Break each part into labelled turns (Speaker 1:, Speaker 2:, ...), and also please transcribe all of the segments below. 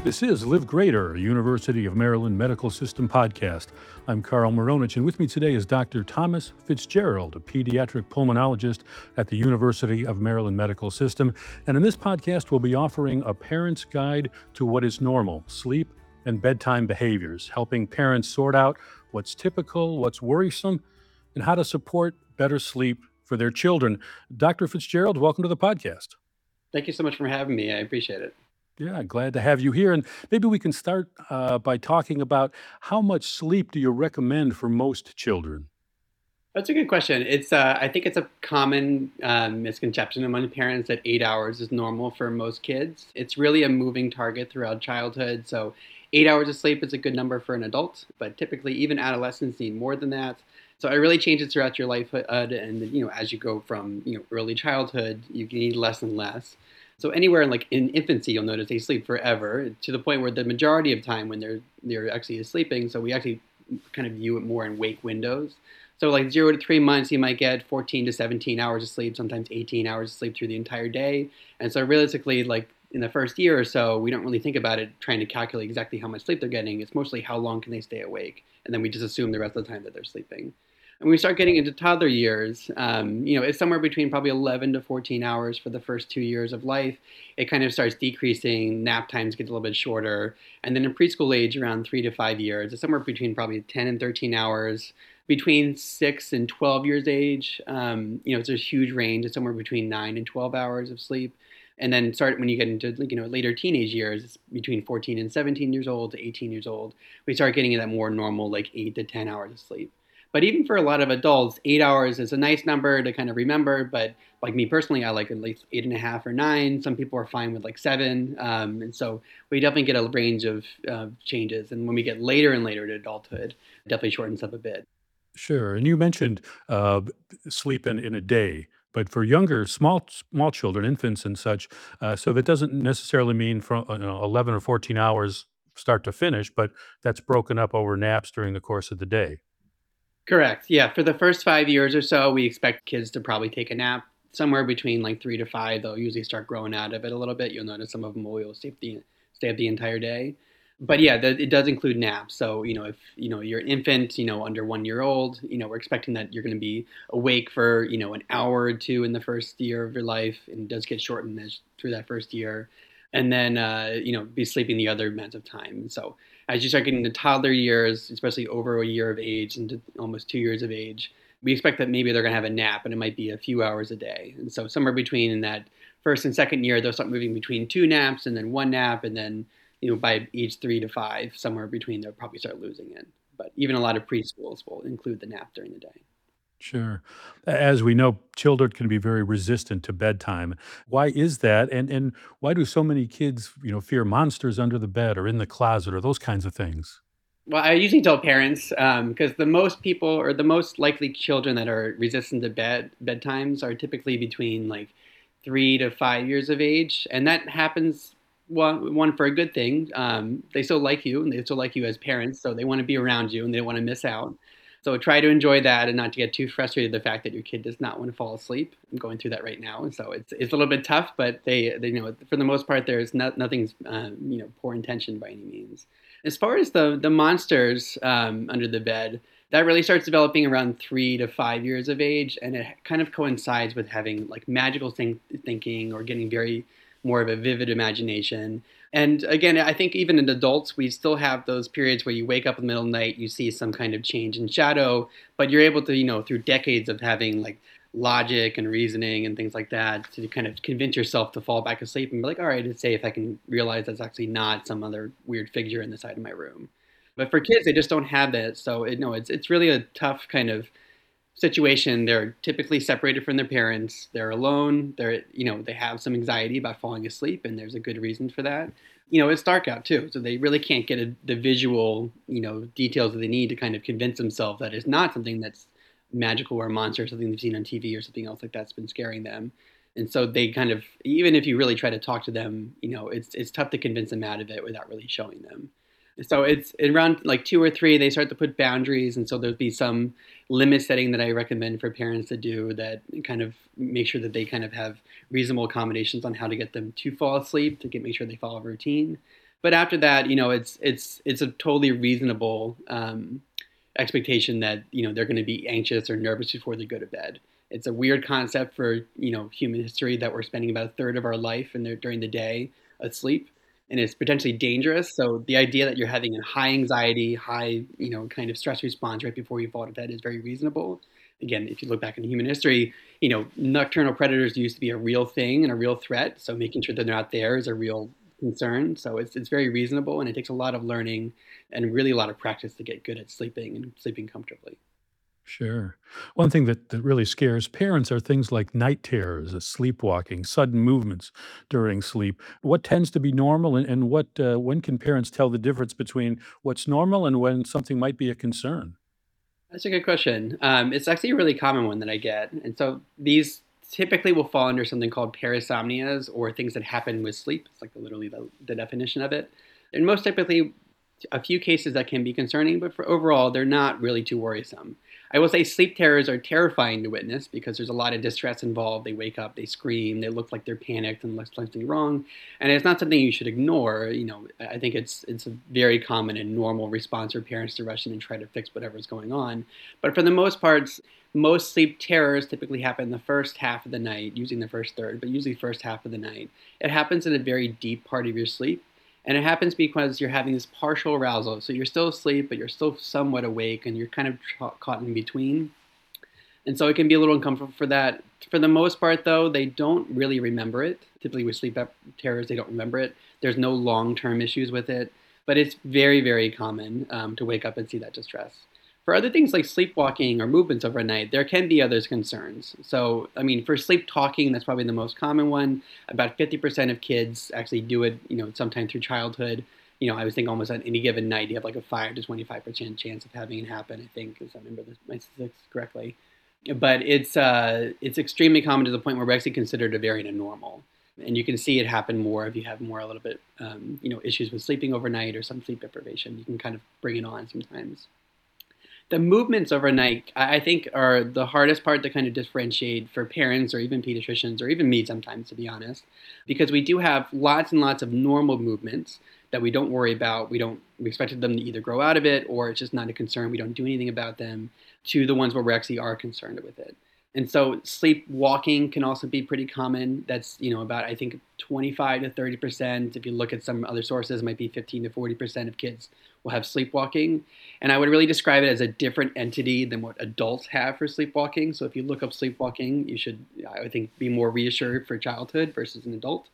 Speaker 1: This is Live Greater, a University of Maryland Medical System podcast. I'm Carl Moronich, and with me today is Dr. Thomas Fitzgerald, a pediatric pulmonologist at the University of Maryland Medical System. And in this podcast, we'll be offering a parent's guide to what is normal, sleep and bedtime behaviors, helping parents sort out what's typical, what's worrisome, and how to support better sleep for their children. Dr. Fitzgerald, welcome to the podcast.
Speaker 2: Thank you so much for having me. I appreciate it.
Speaker 1: Yeah, glad to have you here. And maybe we can start by talking about how much sleep do you recommend for most children?
Speaker 2: That's a good question. I think it's a common misconception among parents that 8 hours is normal for most kids. It's really a moving target throughout childhood. So 8 hours of sleep is a good number for an adult, but typically even adolescents need more than that. So it really changes throughout your life, and as you go from early childhood, you need less and less. So anywhere in infancy, you'll notice they sleep forever to the point where the majority of time when they're actually sleeping. So we actually kind of view it more in wake windows. So like 0 to 3 months, you might get 14 to 17 hours of sleep, sometimes 18 hours of sleep through the entire day. And so realistically, like in the first year or so, we don't really think about it trying to calculate exactly how much sleep they're getting. It's mostly how long can they stay awake, and then we just assume the rest of the time that they're sleeping. And when we start getting into toddler years, it's somewhere between probably 11 to 14 hours for the first 2 years of life. It kind of starts decreasing. Nap times get a little bit shorter. And then in preschool age, around 3 to 5 years, it's somewhere between probably 10 and 13 hours. Between 6 and 12 years age, it's a huge range. It's somewhere between 9 and 12 hours of sleep. And then when you get into later teenage years, it's between 14 and 17 years old to 18 years old. We start getting that more normal, like 8 to 10 hours of sleep. But even for a lot of adults, 8 hours is a nice number to kind of remember. But like me personally, I like at least 8.5 or 9. Some people are fine with like 7. And so we definitely get a range of changes. And when we get later and later to adulthood, it definitely shortens up a bit.
Speaker 1: Sure. And you mentioned sleep in a day, but for younger, small children, infants and such, so that doesn't necessarily mean from 11 or 14 hours start to finish, but that's broken up over naps during the course of the day.
Speaker 2: Correct. Yeah. For the first 5 years or so, we expect kids to probably take a nap somewhere between like 3 to 5. They'll usually start growing out of it a little bit. You'll notice some of them will stay up the entire day. But yeah, it does include naps. So, if, you're an infant, under 1 year old, we're expecting that you're going to be awake for, an hour or two in the first year of your life. And it does get shortened through that first year. And then, be sleeping the other amount of time. So as you start getting to toddler years, especially over a year of age into almost 2 years of age, we expect that maybe they're going to have a nap, and it might be a few hours a day. And so somewhere between in that first and second year, they'll start moving between 2 naps and then 1 nap, and then by age 3 to 5, somewhere between they'll probably start losing it. But even a lot of preschools will include the nap during the day.
Speaker 1: Sure. As we know, children can be very resistant to bedtime. Why is that? And why do so many kids, fear monsters under the bed or in the closet or those kinds of things?
Speaker 2: Well, I usually tell parents because the most people or the most likely children that are resistant to bedtimes are typically between like 3 to 5 years of age, and that happens one for a good thing. They still like you, and they still like you as parents, so they want to be around you and they don't want to miss out. So try to enjoy that and not to get too frustrated with the fact that your kid does not want to fall asleep. I'm going through that right now, so it's a little bit tough, but they know for the most part there's nothing's poor intention by any means. As far as the monsters under the bed, that really starts developing around 3 to 5 years of age, and it kind of coincides with having like magical thinking or getting very more of a vivid imagination. And again, I think even in adults, we still have those periods where you wake up in the middle of the night, you see some kind of change in shadow, but you're able to, through decades of having like logic and reasoning and things like that, to kind of convince yourself to fall back asleep and be like, all right, it's safe. I can realize that's actually not some other weird figure in the side of my room. But for kids, they just don't have that. So it's really a tough kind of situation. They're typically separated from their parents. They're alone. They have some anxiety about falling asleep, and there's a good reason for that. It's dark out too, so they really can't get the visual, details that they need to kind of convince themselves that it's not something that's magical or a monster, or something they've seen on TV or something else like that's been scaring them. And so they kind of, even if you really try to talk to them, it's tough to convince them out of it without really showing them. So it's around like 2 or 3, they start to put boundaries. And so there'll be some limit setting that I recommend for parents to do that kind of make sure that they kind of have reasonable accommodations on how to get them to fall asleep, make sure they follow a routine. But after that, it's a totally reasonable expectation that they're going to be anxious or nervous before they go to bed. It's a weird concept for human history that we're spending about a third of our life during the day asleep, and it's potentially dangerous. So the idea that you're having a high anxiety, high kind of stress response right before you fall to bed is very reasonable. Again, if you look back in human history, nocturnal predators used to be a real thing and a real threat. So making sure that they're not there is a real concern. So it's very reasonable, and it takes a lot of learning and really a lot of practice to get good at sleeping and sleeping comfortably.
Speaker 1: Sure. One thing that really scares parents are things like night terrors, sleepwalking, sudden movements during sleep. What tends to be normal, and when can parents tell the difference between what's normal and when something might be a concern?
Speaker 2: That's a good question. It's actually a really common one that I get. And so these typically will fall under something called parasomnias, or things that happen with sleep. It's like literally the definition of it. And most typically, a few cases that can be concerning, but for overall, they're not really too worrisome. I will say sleep terrors are terrifying to witness because there's a lot of distress involved. They wake up, they scream, they look like they're panicked and like something wrong, and it's not something you should ignore. I think it's a very common and normal response for parents to rush in and try to fix whatever's going on. But for the most part, most sleep terrors typically happen in the first half of the night, using the first third, but usually first half of the night. It happens in a very deep part of your sleep. And it happens because you're having this partial arousal. So you're still asleep, but you're still somewhat awake, and you're kind of caught in between. And so it can be a little uncomfortable for that. For the most part, though, they don't really remember it. Typically with sleep terrors, they don't remember it. There's no long-term issues with it. But it's very, very common to wake up and see that distress. For other things like sleepwalking or movements overnight, there can be other concerns. So, I mean, for sleep talking, that's probably the most common one. About 50% of kids actually do it, sometime through childhood. I would think almost on any given night, you have like a 5 to 25% chance of having it happen, I think, if I remember my statistics correctly. But it's extremely common to the point where we actually consider it a variant of normal. And you can see it happen more if you have more a little bit, issues with sleeping overnight or some sleep deprivation. You can kind of bring it on sometimes. The movements overnight, I think, are the hardest part to kind of differentiate for parents or even pediatricians or even me sometimes, to be honest, because we do have lots and lots of normal movements that we don't worry about. We expected them to either grow out of it, or it's just not a concern. We don't do anything about them, to the ones where we actually are concerned with it. And so sleepwalking can also be pretty common. That's, about, I think, 25 to 30%. If you look at some other sources, it might be 15 to 40% of kids will have sleepwalking. And I would really describe it as a different entity than what adults have for sleepwalking. So if you look up sleepwalking, you should, I would think, be more reassured for childhood versus an adult.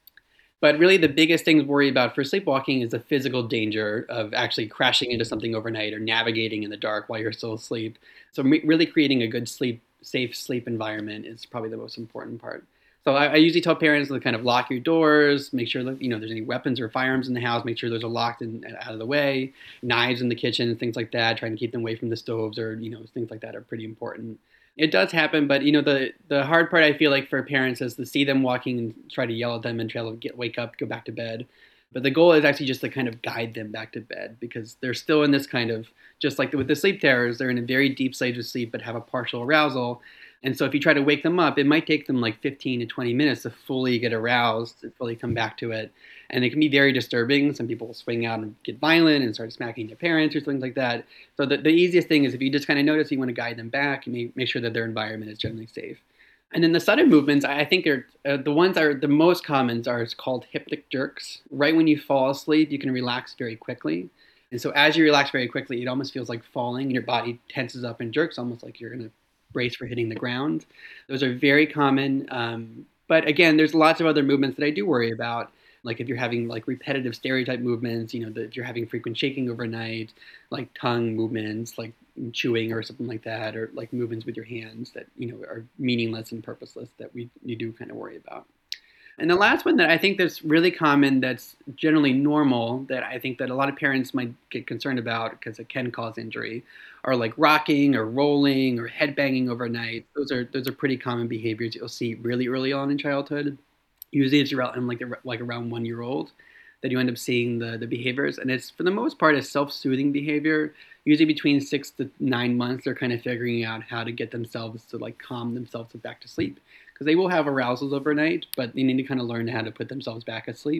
Speaker 2: But really, the biggest thing to worry about for sleepwalking is the physical danger of actually crashing into something overnight or navigating in the dark while you're still asleep. So really creating a good safe sleep environment is probably the most important part. So I usually tell parents to kind of lock your doors, make sure that there's any weapons or firearms in the house, make sure those are locked and out of the way. Knives in the kitchen, things like that, trying to keep them away from the stoves or things like that are pretty important. It does happen, but the hard part I feel like for parents is to see them walking and try to yell at them and try to wake up, go back to bed. But the goal is actually just to kind of guide them back to bed because they're still in this kind of, just like with the sleep terrors, they're in a very deep stage of sleep but have a partial arousal. And so if you try to wake them up, it might take them like 15 to 20 minutes to fully get aroused, to fully come back to it. And it can be very disturbing. Some people will swing out and get violent and start smacking their parents or things like that. So the easiest thing is if you just kind of notice you want to guide them back, and make sure that their environment is generally safe. And then the sudden movements, I think are the ones that are the most common are called hypnic jerks. Right when you fall asleep, you can relax very quickly. And so as you relax very quickly, it almost feels like falling and your body tenses up and jerks, almost like you're going to brace for hitting the ground. Those are very common. But again, there's lots of other movements that I do worry about. Like if you're having like repetitive stereotype movements, if you're having frequent shaking overnight, like tongue movements, like chewing or something like that, or like movements with your hands that, are meaningless and purposeless that you do kind of worry about. And the last one that I think that's really common, that's generally normal, that I think that a lot of parents might get concerned about because it can cause injury, are like rocking or rolling or head banging overnight. Those are pretty common behaviors you'll see really early on in childhood. Usually it's around like around 1 year old that you end up seeing the behaviors, and it's for the most part a self-soothing behavior. Usually between 6 to 9 months, they're kind of figuring out how to get themselves to like calm themselves back to sleep because they will have arousals overnight, but they need to kind of learn how to put themselves back asleep.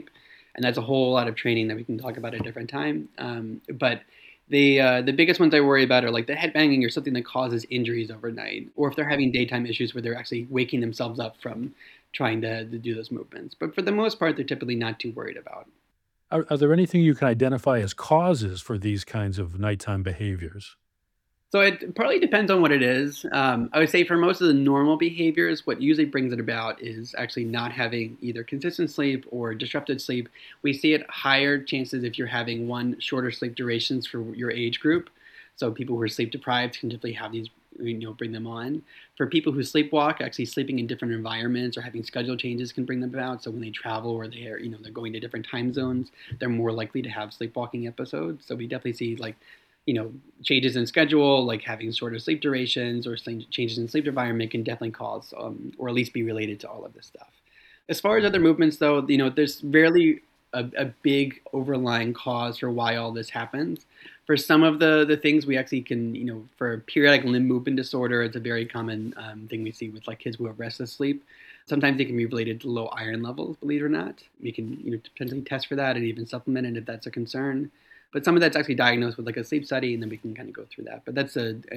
Speaker 2: And that's a whole lot of training that we can talk about at a different time. But the biggest ones I worry about are like the headbanging or something that causes injuries overnight, or if they're having daytime issues where they're actually waking themselves up from trying to do those movements. But for the most part, they're typically not too worried about.
Speaker 1: Are there anything you can identify as causes for these kinds of nighttime behaviors?
Speaker 2: So it partly depends on what it is. I would say for most of the normal behaviors, what usually brings it about is actually not having either consistent sleep or disrupted sleep. We see it higher chances if you're having shorter sleep durations for your age group. So people who are sleep deprived can typically have these, bring them on. For people who sleepwalk, actually sleeping in different environments or having schedule changes can bring them about. So when they travel or they're going to different time zones, they're more likely to have sleepwalking episodes. So we definitely see like changes in schedule, like having shorter sleep durations or changes in sleep environment can definitely cause, or at least be related to all of this stuff. As far as other movements, though, there's rarely a big overlying cause for why all this happens. For some of the things we actually can, for periodic limb movement disorder, it's a very common thing we see with like kids who have restless sleep. Sometimes they can be related to low iron levels, believe it or not. We can potentially test for that and even supplement it if that's a concern. But some of that's actually diagnosed with like a sleep study, and then we can kind of go through that. But that's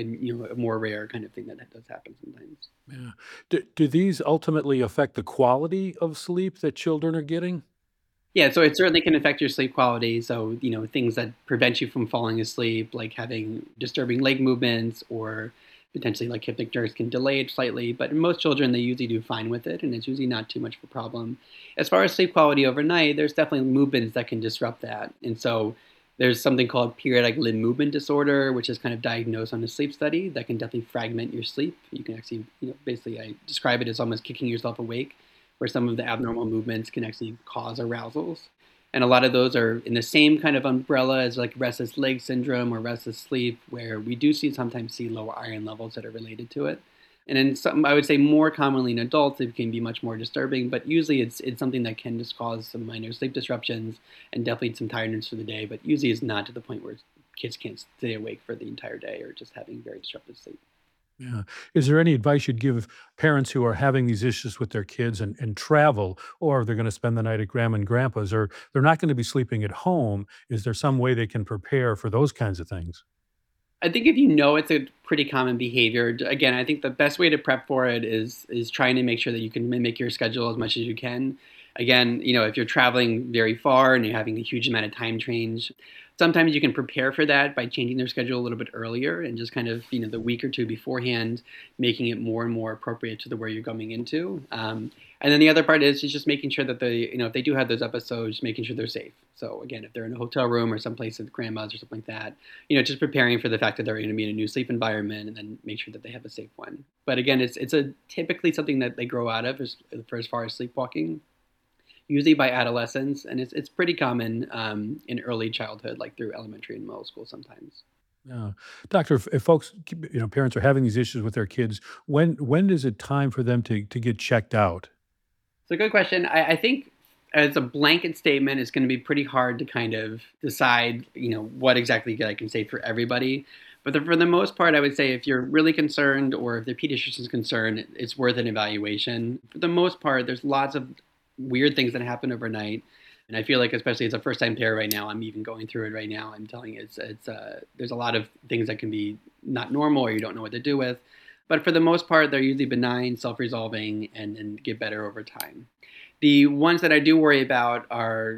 Speaker 2: a more rare kind of thing that does happen sometimes.
Speaker 1: Yeah. Do these ultimately affect the quality of sleep that children are getting?
Speaker 2: Yeah, so it certainly can affect your sleep quality. So, things that prevent you from falling asleep, like having disturbing leg movements or potentially like hypnic jerks can delay it slightly. But in most children, they usually do fine with it, and it's usually not too much of a problem. As far as sleep quality overnight, there's definitely movements that can disrupt that. And so there's something called periodic limb movement disorder, which is kind of diagnosed on a sleep study that can definitely fragment your sleep. You can actually, basically, I describe it as almost kicking yourself awake where some of the abnormal movements can actually cause arousals. And a lot of those are in the same kind of umbrella as like restless leg syndrome or restless sleep, where we do sometimes see lower iron levels that are related to it. And in some, I would say more commonly in adults, it can be much more disturbing, but usually it's something that can just cause some minor sleep disruptions and definitely some tiredness for the day, but usually it's not to the point where kids can't stay awake for the entire day or just having very disrupted sleep.
Speaker 1: Yeah. Is there any advice you'd give parents who are having these issues with their kids and travel, or they're going to spend the night at grandma and grandpa's, or they're not going to be sleeping at home? Is there some way they can prepare for those kinds of things?
Speaker 2: I think if you know it's a pretty common behavior, again, I think the best way to prep for it is trying to make sure that you can mimic your schedule as much as you can. Again, if you're traveling very far and you're having a huge amount of time change, sometimes you can prepare for that by changing their schedule a little bit earlier and just kind of, the week or two beforehand, making it more and more appropriate to where you're going into. And then the other part is just making sure that if they do have those episodes, making sure they're safe. So again, if they're in a hotel room or someplace with grandma's or something like that, just preparing for the fact that they're going to be in a new sleep environment and then make sure that they have a safe one. But again, it's a typically something that they grow out of as far as sleepwalking, usually by adolescence, and it's pretty common in early childhood, like through elementary and middle school sometimes.
Speaker 1: Yeah. Doctor, if folks, parents are having these issues with their kids, when is it time for them to get checked out?
Speaker 2: It's a good question. I think as a blanket statement, it's going to be pretty hard to kind of decide, what exactly I can say for everybody. But for the most part, I would say if you're really concerned or if the pediatrician's concerned, it's worth an evaluation. For the most part, there's lots of weird things that happen overnight. And I feel like, especially as a first-time parent right now, I'm even going through it right now. I'm telling you, there's a lot of things that can be not normal or you don't know what to do with. But for the most part, they're usually benign, self-resolving, and get better over time. The ones that I do worry about are,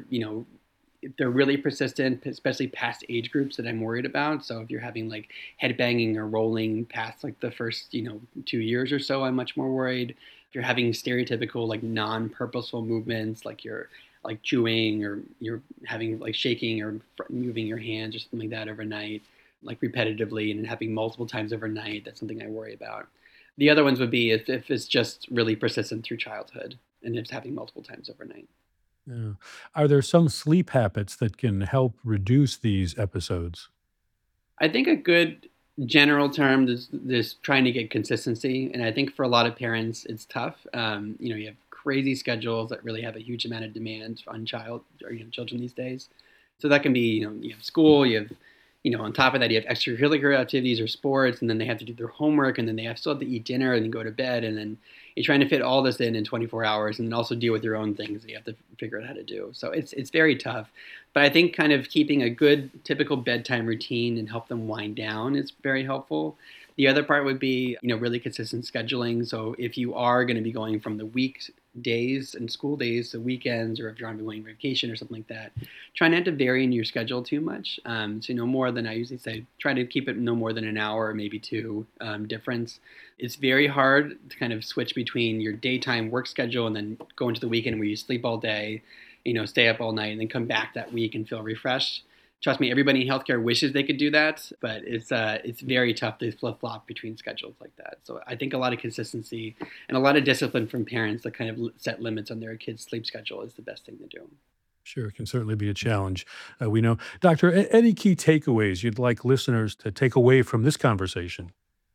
Speaker 2: if they're really persistent, especially past age groups that I'm worried about. So if you're having like head banging or rolling past like the first, 2 years or so, I'm much more worried. If you're having stereotypical like non-purposeful movements, like you're like chewing or you're having like shaking or moving your hands or something like that overnight, like repetitively and having multiple times overnight, that's something I worry about. The other ones would be if it's just really persistent through childhood and it's happening multiple times overnight.
Speaker 1: Yeah. Are there some sleep habits that can help reduce these episodes?
Speaker 2: I think a good general term is trying to get consistency, and I think for a lot of parents it's tough. You have crazy schedules that really have a huge amount of demand on children these days. So that can be you have school, you have on top of that, you have extracurricular activities or sports, and then they have to do their homework, and then they still have to eat dinner and then go to bed, and then you're trying to fit all this in 24 hours, and then also deal with your own things that you have to figure out how to do. So it's very tough. But I think kind of keeping a good typical bedtime routine and help them wind down is very helpful. The other part would be, really consistent scheduling. So if you are going to be going from the weekdays and school days to weekends, or if you're on going vacation or something like that, try not to vary in your schedule too much. So no more than, I usually say, try to keep it no more than an hour or maybe two difference. It's very hard to kind of switch between your daytime work schedule and then go into the weekend where you sleep all day, stay up all night, and then come back that week and feel refreshed. Trust me, everybody in healthcare wishes they could do that, but it's very tough to flip-flop between schedules like that. So I think a lot of consistency and a lot of discipline from parents that kind of set limits on their kids' sleep schedule is the best thing to do.
Speaker 1: Sure, it can certainly be a challenge. We know. Doctor, any key takeaways you'd like listeners to take away from this conversation?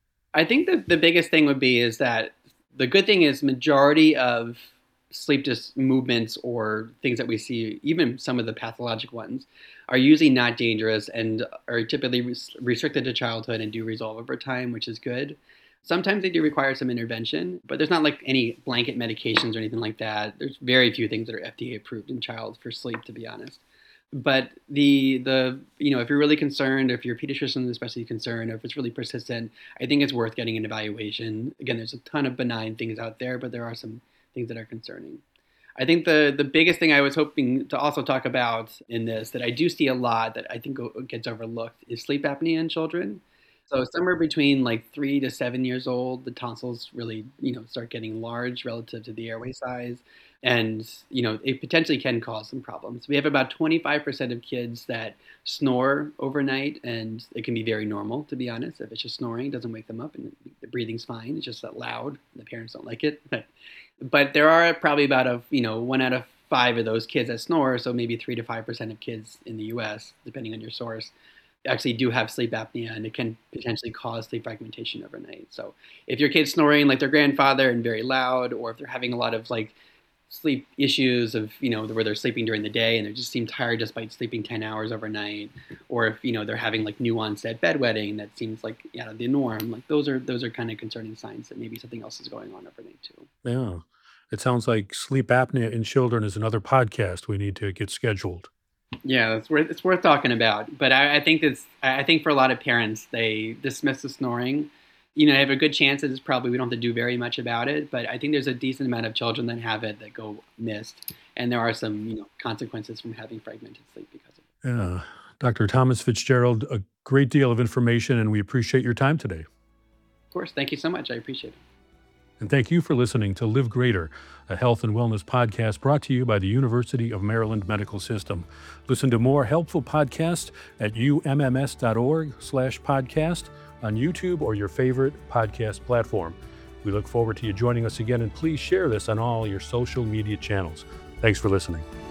Speaker 2: I think that the biggest thing would be is that the good thing is majority of sleep movements or things that we see, even some of the pathologic ones, are usually not dangerous and are typically restricted to childhood and do resolve over time, which is good. Sometimes they do require some intervention, but there's not like any blanket medications or anything like that. There's very few things that are FDA approved in child for sleep, to be honest. But if you're really concerned, if your pediatrician is especially concerned, or if it's really persistent, I think it's worth getting an evaluation. Again, there's a ton of benign things out there, but there are some things that are concerning. I think the biggest thing I was hoping to also talk about in this that I do see a lot that I think gets overlooked is sleep apnea in children. So somewhere between like 3 to 7 years old, the tonsils really, start getting large relative to the airway size. And, it potentially can cause some problems. We have about 25% of kids that snore overnight, and it can be very normal, to be honest. If it's just snoring, it doesn't wake them up, and the breathing's fine. It's just that loud. The parents don't like it. But there are probably about 1 out of 5 of those kids that snore, so maybe 3 to 5% of kids in the U.S., depending on your source, actually do have sleep apnea, and it can potentially cause sleep fragmentation overnight. So if your kid's snoring like their grandfather and very loud, or if they're having a lot of like sleep issues of, where they're sleeping during the day and they just seem tired just by sleeping 10 hours overnight, or if, they're having like new onset bedwetting that seems like out of the norm, like those are kind of concerning signs that maybe something else is going on overnight too.
Speaker 1: Yeah. It sounds like sleep apnea in children is another podcast we need to get scheduled.
Speaker 2: Yeah, it's worth talking about. But I think for a lot of parents, they dismiss the snoring. They have a good chance that we don't have to do very much about it. But I think there's a decent amount of children that have it that go missed, and there are some consequences from having fragmented sleep because of it.
Speaker 1: Yeah. Dr. Thomas Fitzgerald, a great deal of information, and we appreciate your time today.
Speaker 2: Of course, thank you so much. I appreciate it.
Speaker 1: And thank you for listening to Live Greater, a health and wellness podcast brought to you by the University of Maryland Medical System. Listen to more helpful podcasts at umms.org/podcast, on YouTube, or your favorite podcast platform. We look forward to you joining us again, and please share this on all your social media channels. Thanks for listening.